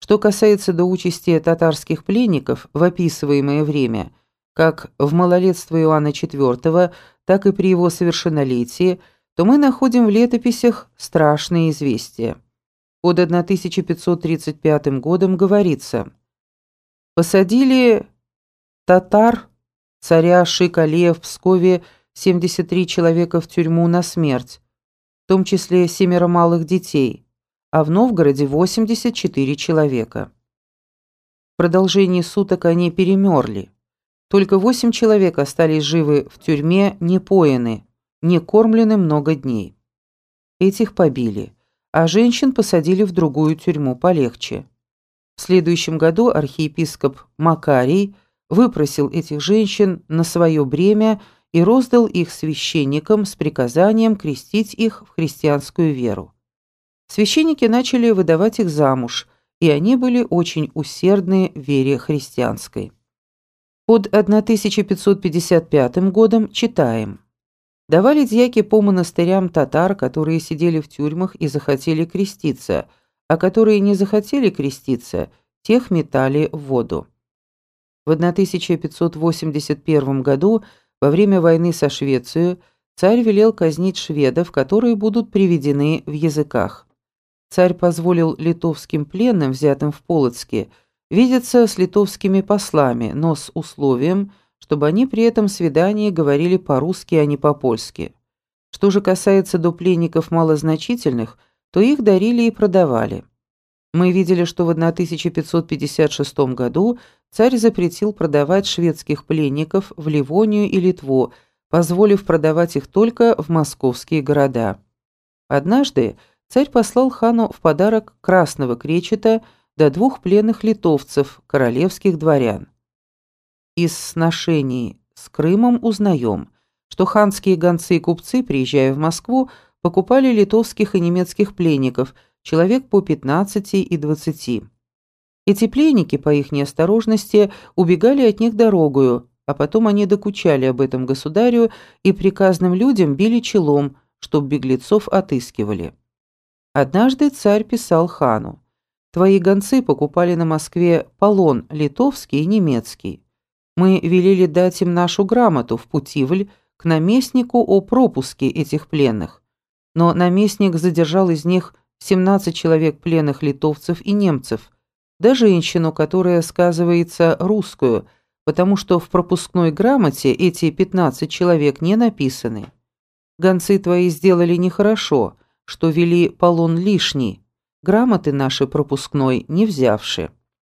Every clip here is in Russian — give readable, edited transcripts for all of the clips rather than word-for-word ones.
Что касается до участи татарских пленников в описываемое время, как в малолетство Иоанна IV, так и при его совершеннолетии, то мы находим в летописях страшные известия. Под 1535 годом говорится: «Посадили татар царя Шик-Алея в Пскове 73 человека в тюрьму на смерть, в том числе 7 малых детей, а в Новгороде 84 человека. В продолжении суток они перемерли. Только 8 человек остались живы в тюрьме, не поены, не кормлены много дней. Этих побили, а женщин посадили в другую тюрьму полегче. В следующем году архиепископ Макарий выпросил этих женщин на свое бремя и роздал их священникам с приказанием крестить их в христианскую веру. Священники начали выдавать их замуж, и они были очень усердны в вере христианской». Под 1555 годом читаем: «Давали дьяки по монастырям татар, которые сидели в тюрьмах и захотели креститься, а которые не захотели креститься, тех метали в воду». В 1581 году, во время войны со Швецией, царь велел казнить шведов, которые будут приведены в языках. Царь позволил литовским пленным, взятым в Полоцке, видеться с литовскими послами, но с условием, чтобы они при этом свидании говорили по-русски, а не по-польски. Что же касается до пленников малозначительных, то их дарили и продавали. Мы видели, что в 1556 году царь запретил продавать шведских пленников в Ливонию и Литву, позволив продавать их только в московские города. Однажды царь послал хану в подарок красного кречета до 2 пленных литовцев, королевских дворян. Из сношений с Крымом узнаем, что ханские гонцы и купцы, приезжая в Москву, покупали литовских и немецких пленников, человек по 15 и 20. Эти пленники, по их неосторожности, убегали от них дорогою, а потом они докучали об этом государю и приказным людям били челом, чтоб беглецов отыскивали. Однажды царь писал хану: «Твои гонцы покупали на Москве полон литовский и немецкий. Мы велели дать им нашу грамоту в Путивль к наместнику о пропуске этих пленных. Но наместник задержал из них 17 человек пленных литовцев и немцев, да женщину, которая сказывается русскую, потому что в пропускной грамоте эти 15 человек не написаны. Гонцы твои сделали нехорошо, что вели полон лишний, грамоты наши пропускной не взявши».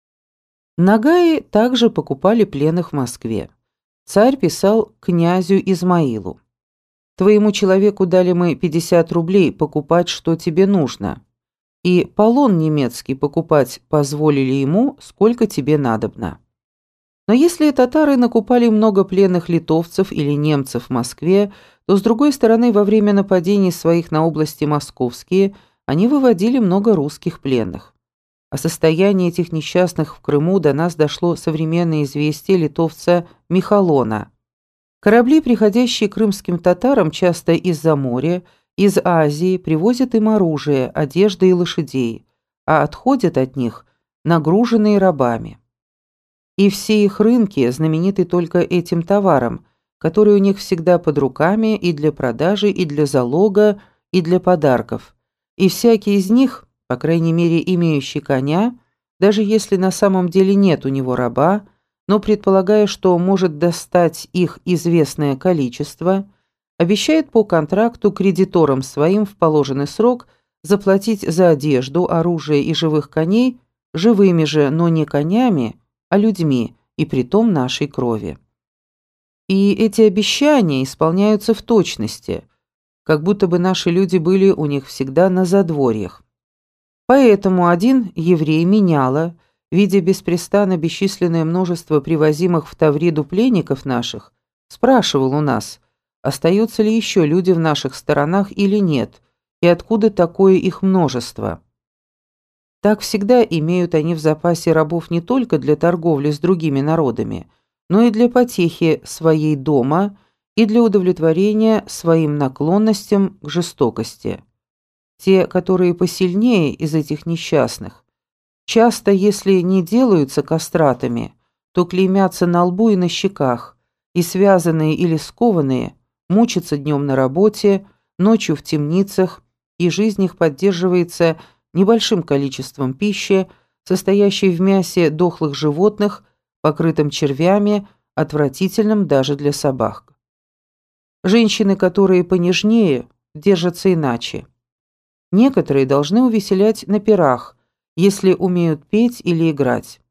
Нагаи также покупали пленных в Москве. Царь писал князю Измаилу: «Твоему человеку дали мы 50 рублей покупать, что тебе нужно, и полон немецкий покупать позволили ему, сколько тебе надобно». Но если татары накупали много пленных литовцев или немцев в Москве, то, с другой стороны, во время нападений своих на области московские они выводили много русских пленных. О состоянии этих несчастных в Крыму до нас дошло современное известие литовца Михалона. Корабли, приходящие к крымским татарам часто из-за моря, из Азии, привозят им оружие, одежды и лошадей, а отходят от них нагруженные рабами. И все их рынки знамениты только этим товаром, который у них всегда под руками и для продажи, и для залога, и для подарков. И всякий из них, по крайней мере имеющий коня, даже если на самом деле нет у него раба, но предполагая, что может достать их известное количество, обещает по контракту кредиторам своим в положенный срок заплатить за одежду, оружие и живых коней живыми же, но не конями, а людьми, и притом нашей крови. И эти обещания исполняются в точности, как будто бы наши люди были у них всегда на задворьях. Поэтому один еврей меняла, видя беспрестанно бесчисленное множество привозимых в Тавриду пленников наших, спрашивал у нас, остаются ли еще люди в наших сторонах или нет, и откуда такое их множество. Так всегда имеют они в запасе рабов не только для торговли с другими народами, но и для потехи своей дома и для удовлетворения своим наклонностям к жестокости. Те, которые посильнее из этих несчастных, Часто, если не делаются кастратами, то клеймятся на лбу и на щеках, и связанные или скованные мучатся днем на работе, ночью в темницах, и жизнь их поддерживается небольшим количеством пищи, состоящей в мясе дохлых животных, покрытым червями, отвратительным даже для собак. Женщины, которые понежнее, держатся иначе. Некоторые должны увеселять на пирах, если умеют петь или играть.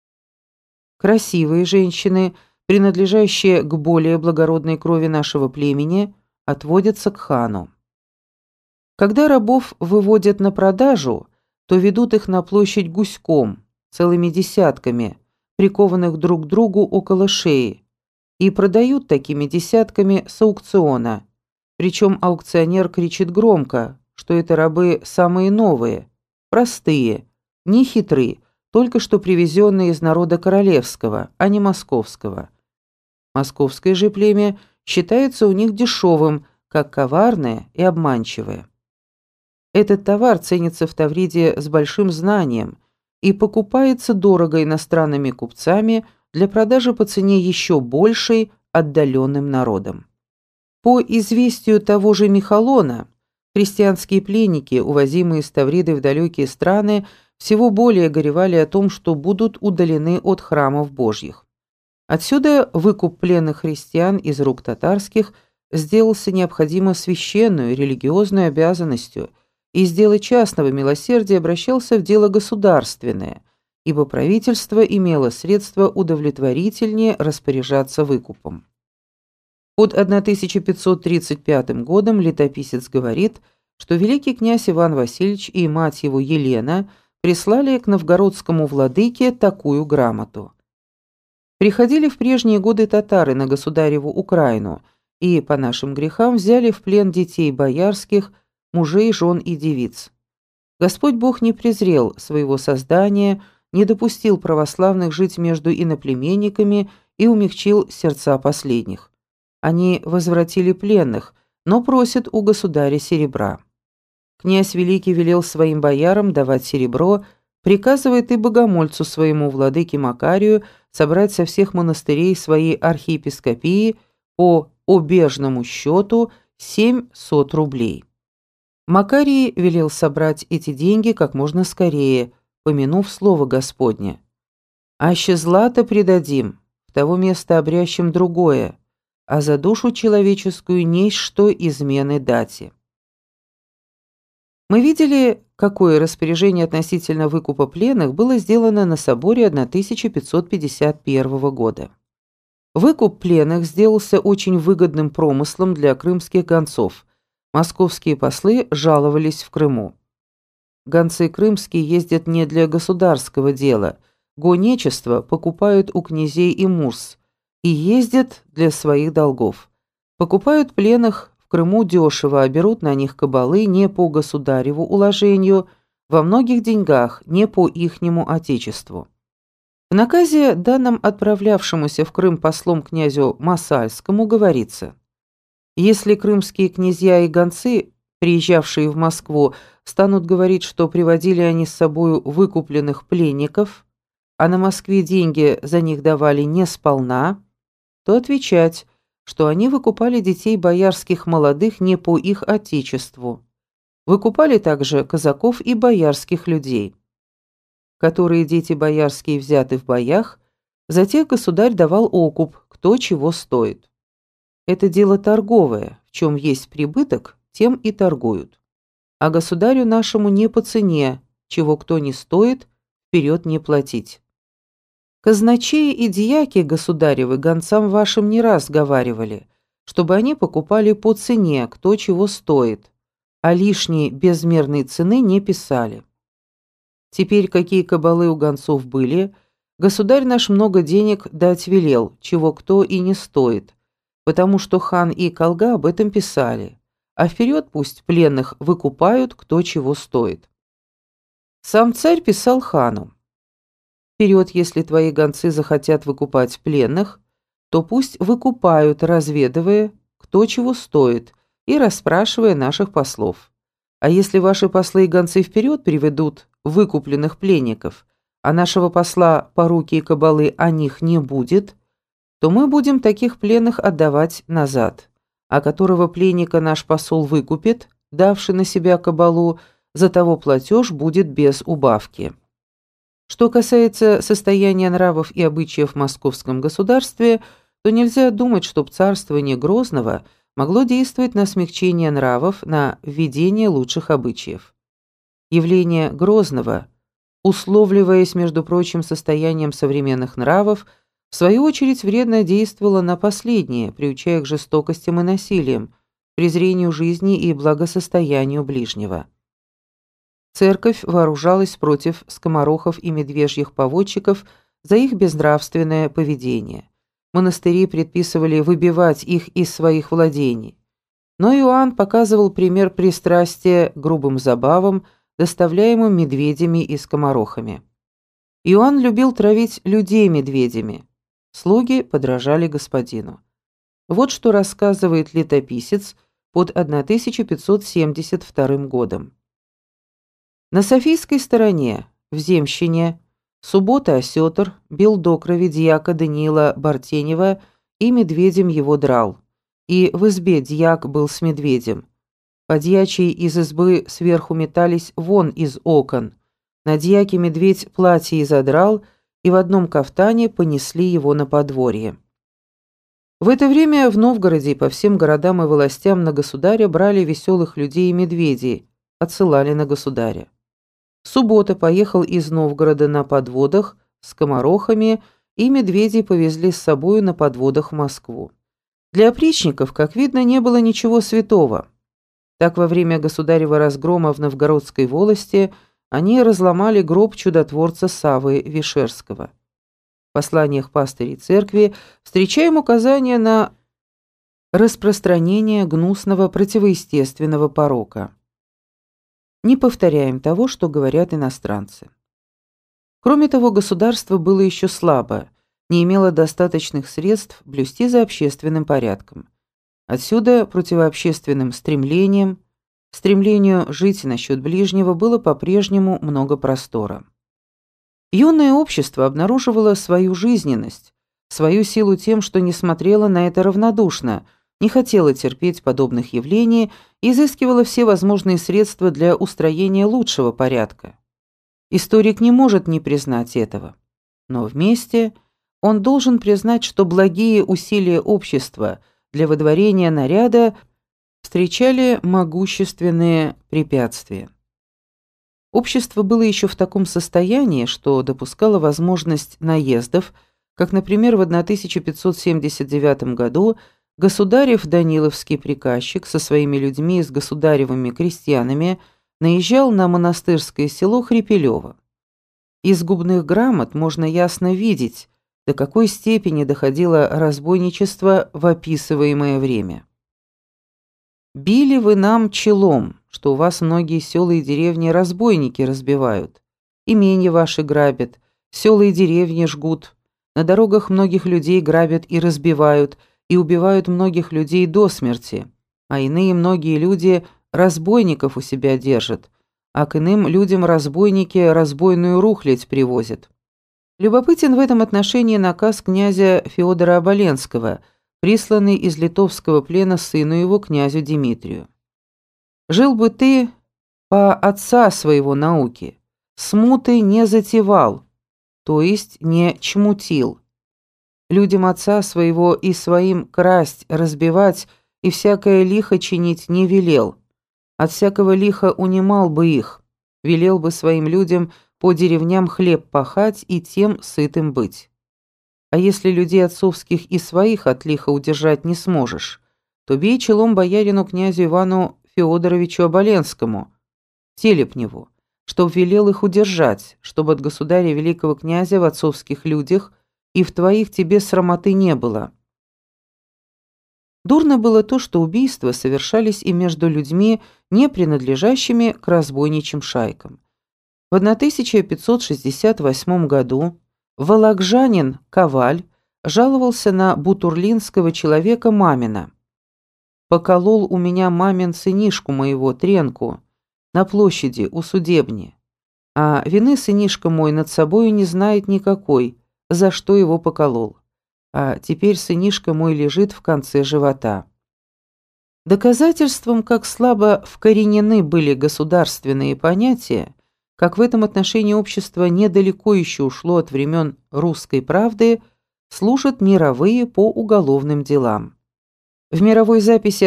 Красивые женщины, принадлежащие к более благородной крови нашего племени, отводятся к хану. Когда рабов выводят на продажу, то ведут их на площадь гуськом, целыми десятками, прикованных друг к другу около шеи, и продают такими десятками с аукциона. Причем аукционер кричит громко, что это рабы самые новые, простые, нехитрые, только что привезенные из народа королевского, а не московского. Московское же племя считается у них дешевым, как коварное и обманчивое. Этот товар ценится в Тавриде с большим знанием и покупается дорого иностранными купцами для продажи по цене еще большей отдаленным народам. По известию того же Михалона, христианские пленники, увозимые из Тавриды в далекие страны, всего более горевали о том, что будут удалены от храмов Божьих. Отсюда выкуп пленных христиан из рук татарских сделался необходимо священную религиозную обязанностью, и из дела частного милосердия обращался в дело государственное, ибо правительство имело средства удовлетворительнее распоряжаться выкупом. Под 1535 годом летописец говорит, что великий князь Иван Васильевич и мать его Елена прислали к новгородскому владыке такую грамоту. Приходили в прежние годы татары на государеву Украину и, по нашим грехам, взяли в плен детей боярских, мужей, жен и девиц. Господь Бог не презрел своего создания, не допустил православных жить между иноплеменниками и умягчил сердца последних. Они возвратили пленных, но просят у государя серебра. Князь Великий велел своим боярам давать серебро, приказывает и богомольцу своему владыке Макарию собрать со всех монастырей своей архиепископии по обежному счету 700 рублей. Макарий велел собрать эти деньги как можно скорее, помянув слово Господне. «Аще злато предадим, в того места обрящем другое, а за душу человеческую несть что измены дати». Мы видели, какое распоряжение относительно выкупа пленных было сделано на соборе 1551 года. Выкуп пленных сделался очень выгодным промыслом для крымских гонцов. Московские послы жаловались в Крыму. Гонцы крымские ездят не для государского дела, гонечество покупают у князей и мурс, и ездят для своих долгов. Покупают пленных в Крыму дешево, а берут на них кабалы не по государеву уложению, во многих деньгах, не по ихнему отечеству. В наказе, данном отправлявшемуся в Крым послом князю Масальскому, говорится: «Если крымские князья и гонцы, приезжавшие в Москву, станут говорить, что приводили они с собою выкупленных пленников, а на Москве деньги за них давали не сполна, то отвечать, что они выкупали детей боярских молодых не по их отечеству, выкупали также казаков и боярских людей. Которые дети боярские взяты в боях, за тех государь давал окуп, кто чего стоит. Это дело торговое, в чем есть прибыток, тем и торгуют. А государю нашему не по цене, чего кто не стоит, вперед не платить. Казначеи и дьяки государевы гонцам вашим не раз говаривали, чтобы они покупали по цене, кто чего стоит, а лишней безмерной цены не писали. Теперь какие кабалы у гонцов были, государь наш много денег дать велел, чего кто и не стоит, потому что хан и колга об этом писали, а вперед пусть пленных выкупают, кто чего стоит. Сам царь писал хану: «Вперед, если твои гонцы захотят выкупать пленных, то пусть выкупают, разведывая, кто чего стоит, и расспрашивая наших послов. А если ваши послы и гонцы вперед приведут выкупленных пленников, а нашего посла поруки и кабалы о них не будет, то мы будем таких пленных отдавать назад, а которого пленника наш посол выкупит, давший на себя кабалу, за того платеж будет без убавки. Что касается состояния нравов и обычаев в московском государстве, то нельзя думать, чтоб царствование Грозного могло действовать на смягчение нравов, на введение лучших обычаев. Явление Грозного, условливаясь, между прочим, состоянием современных нравов, в свою очередь вредно действовало на последние, приучая к жестокостям и насилиям, презрению жизни и благосостоянию ближнего. Церковь вооружалась против скоморохов и медвежьих поводчиков за их безнравственное поведение. Монастыри предписывали выбивать их из своих владений. Но Иоанн показывал пример пристрастия к грубым забавам, доставляемым медведями и скоморохами. Иоанн любил травить людей медведями. Слуги подражали господину. Вот что рассказывает летописец под 1572 годом. На Софийской стороне, в Земщине, суббота-осетр бил до крови дьяка Даниила Бартенева и медведем его драл. И в избе дьяк был с медведем. Подьячие из избы сверху метались вон из окон. На дьяке медведь платье изодрал, и в одном кафтане понесли его на подворье. В это время в Новгороде и по всем городам и властям на государя брали веселых людей и медведей, отсылали на государя. Суббота поехал из Новгорода на подводах с скоморохами, и медведей повезли с собою на подводах в Москву. Для опричников, как видно, не было ничего святого. Так во время государева разгрома в Новгородской волости они разломали гроб чудотворца Саввы Вишерского. В посланиях пастырей церкви встречаем указания на распространение гнусного противоестественного порока. Не повторяем того, что говорят иностранцы. Кроме того, государство было еще слабо, не имело достаточных средств блюсти за общественным порядком. Отсюда противообщественным стремлению жить насчет ближнего было по-прежнему много простора. Юное общество обнаруживало свою жизненность, свою силу тем, что не смотрело на это равнодушно, не хотело терпеть подобных явлений и изыскивало все возможные средства для устроения лучшего порядка. Историк не может не признать этого. Но вместе он должен признать, что благие усилия общества для выдворения наряда встречали могущественные препятствия. Общество было еще в таком состоянии, что допускало возможность наездов, как, например, в 1579 году государев Даниловский приказчик со своими людьми и с государевыми крестьянами наезжал на монастырское село Хрипелево. Из губных грамот можно ясно видеть, до какой степени доходило разбойничество в описываемое время. «Били вы нам челом, что у вас многие села и деревни разбойники разбивают, имения ваши грабят, села и деревни жгут, на дорогах многих людей грабят и разбивают, и убивают многих людей до смерти, а иные многие люди разбойников у себя держат, а к иным людям разбойники разбойную рухлядь привозят». Любопытен в этом отношении наказ князя Феодора Оболенского, присланный из литовского плена сыну его, князю Дмитрию. «Жил бы ты по отца своего науки, смуты не затевал, то есть не чмутил. Людям отца своего и своим красть, разбивать и всякое лихо чинить не велел. От всякого лиха унимал бы их, велел бы своим людям по деревням хлеб пахать и тем сытым быть. А если людей отцовских и своих от лиха удержать не сможешь, то бей челом боярину князю Ивану Феодоровичу Оболенскому, Телепневу, чтоб велел их удержать, чтобы от государя великого князя в отцовских людях и в твоих тебе срамоты не было». Дурно было то, что убийства совершались и между людьми, не принадлежащими к разбойничьим шайкам. В 1568 году вологжанин Коваль жаловался на бутурлинского человека Мамина. «Поколол у меня мамин сынишку моего, Тренку, на площади у судебни. А вины сынишка мой над собою не знает никакой, за что его поколол. А теперь сынишка мой лежит в конце живота». Доказательством, как слабо вкоренены были государственные понятия, как в этом отношении общество недалеко еще ушло от времен «Русской правды», служат мировые по уголовным делам. В мировой записи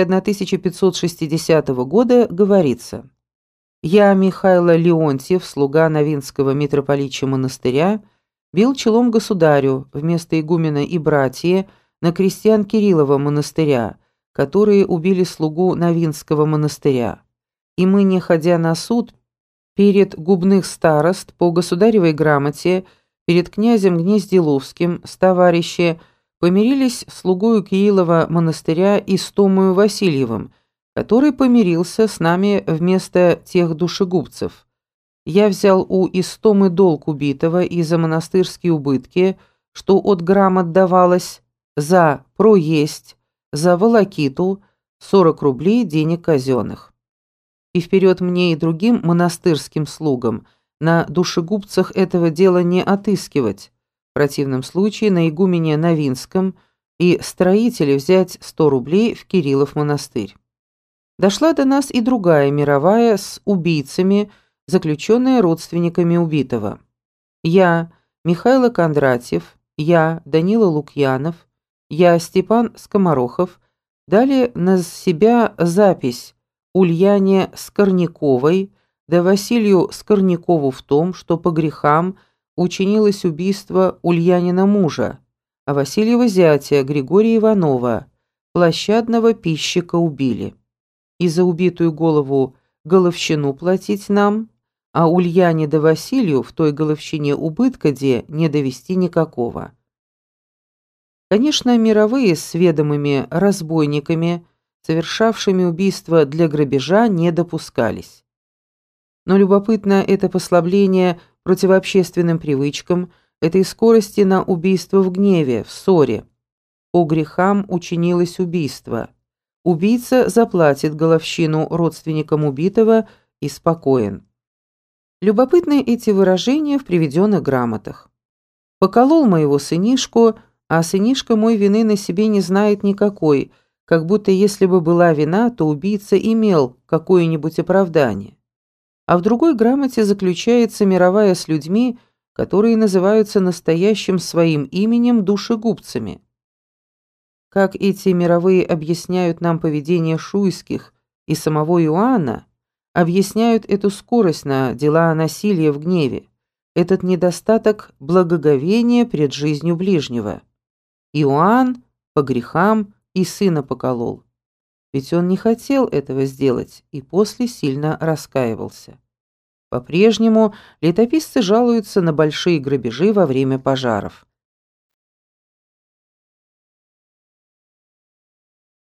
1560 года говорится: «Я, Михайло Леонтьев, слуга Новинского митрополичьего монастыря, бил челом государю вместо игумена и братья на крестьян Кириллова монастыря, которые убили слугу Новинского монастыря. И мы, не ходя на суд, перед губных старост по государевой грамоте, перед князем Гнездиловским с товарищи помирились с слугою Кириллова монастыря Истомою Васильевым, который помирился с нами вместо тех душегубцев. Я взял у Истомы долг убитого и за монастырские убытки, что от грамот давалось, за проесть, за волокиту 40 рублей денег казенных. И вперед мне и другим монастырским слугам на душегубцах этого дела не отыскивать, в противном случае на игумене Новинском и строителе взять 100 рублей в Кириллов монастырь. Дошла до нас и другая мировая с убийцами, заключенная родственниками убитого. Я, Михайло Кондратьев, я, Данила Лукьянов, я, Степан Скоморохов, дали на себя запись Ульяне Скорняковой да Василию Скорнякову в том, что по грехам учинилось убийство Ульянина мужа, а Васильева зятя Григория Иванова, площадного пищика, убили. И за убитую голову головщину платить нам, а Ульяне да Василию в той головщине убытка де не довести никакого. Конечно, мировые с ведомыми разбойниками, совершавшими убийство для грабежа, не допускались. Но любопытно это послабление противообщественным привычкам, этой скорости на убийство в гневе, в ссоре. По грехам учинилось убийство. Убийца заплатит головщину родственникам убитого и спокоен. Любопытны эти выражения в приведенных грамотах. «Поколол моего сынишку, а сынишка мой вины на себе не знает никакой, как будто если бы была вина, то убийца имел какое-нибудь оправдание». А в другой грамоте заключается мировая с людьми, которые называются настоящим своим именем душегубцами. Как эти мировые объясняют нам поведение шуйских и самого Иоанна, объясняют эту скорость на дела насилия в гневе, этот недостаток благоговения пред жизнью ближнего. Иоанн по грехам и сына поколол. Ведь он не хотел этого сделать и после сильно раскаивался. По-прежнему летописцы жалуются на большие грабежи во время пожаров.